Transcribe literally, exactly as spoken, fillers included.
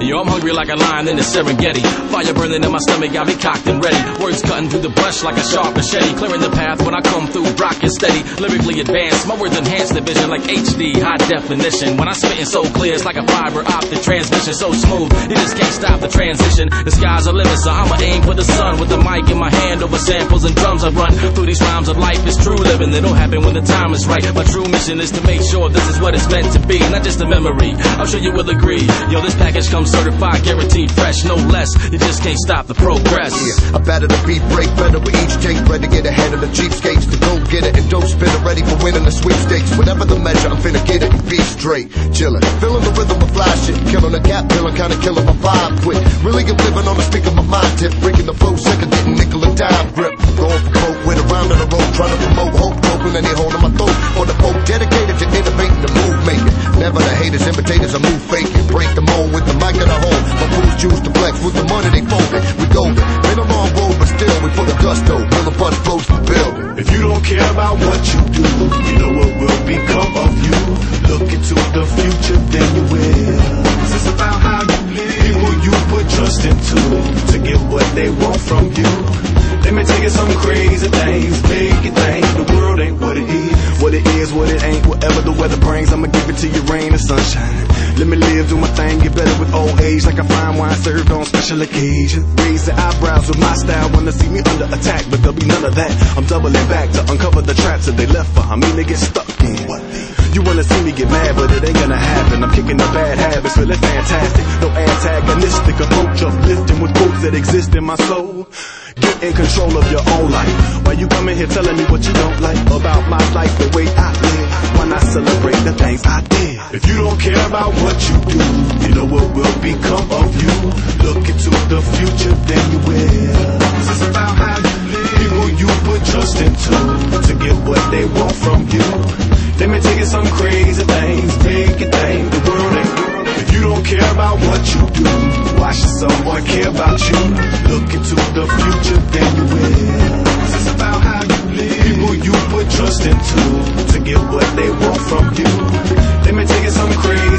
Yo, I'm hungry like a lion in the Serengeti. Fire burning in my stomach, got me cocked and ready. Words cutting through the brush like a sharp machete. Clearing the path when I come through, rock and steady. Lyrically advanced, my words enhance the vision like H D, high definition. When I spittin' so clear, it's like a fiber optic transmission. So smooth, you just can't stop the transition. The sky's a limit, so I'ma aim for the sun. With the mic in my hand over samples and drums I run through these rhymes of life. It's true living, it'll happen when the time is right. My true mission is to make sure this is what it's meant to be, not just a memory. I'm sure you will agree. Yo, this package comes certified, guaranteed fresh, no less. You just can't stop the progress. Yeah, I batter the beat break better with each take. Ready to get ahead of the cheapskates, to go get it and don't spin it. Ready for winning the sweepstakes. Whatever the measure, I'm finna get it and be straight. Chillin', feeling the rhythm of fly shit. Killing the gap, feeling kinda killing my vibe quick. Really I'm living on the speak of my mind tip. Breaking the flow, second getting nickel and dime grip. Going for coke with a round in the road. Trying to promote hope, open any hole in my throat. For the folk dedicated to innovating the move making. Never the haters, imitators, I move faking. Break the mold with the mic in the hole. My fools choose to flex with the money they folding. We golden, been a long road, but still we full of gusto. Will a bunch flows the building. If you don't care about what you do, you know what will become of you. Look into the future, then you will. This is about how you live. People you put trust into to get what they want from you. Let me tell you some crazy things, make it things. The world ain't what it is, what it is, what it ain't. Whatever the weather brings, I'ma give it to you rain and sunshine. Let me live, do my thing, get better with old age. Like a fine wine served on special occasions. Raise the eyebrows with my style, wanna see me under attack. But there'll be none of that, I'm doubling back to uncover the traps that they left for. I mean they get stuck in. You wanna see me get mad, but it ain't gonna happen. I'm kicking the bad habits, feeling fantastic. No antagonistic approach, uplifting with quotes that exist in my soul. Get in control of your own life. Why you coming here telling me what you don't like about my life, the way I live? Why not celebrate the things I did? If you don't care about what you do, you know what will become of you. Look into the future, then you will. This is about how you live. People you put trust into to get what they want from you. Let me tell you some crazy things, make it thing. The world ain't world. If you don't care about what you do, why should someone care about you? Look into the future, then you will. This is about how you live. People you put trust into to get what they want from you. Let me tell you some crazy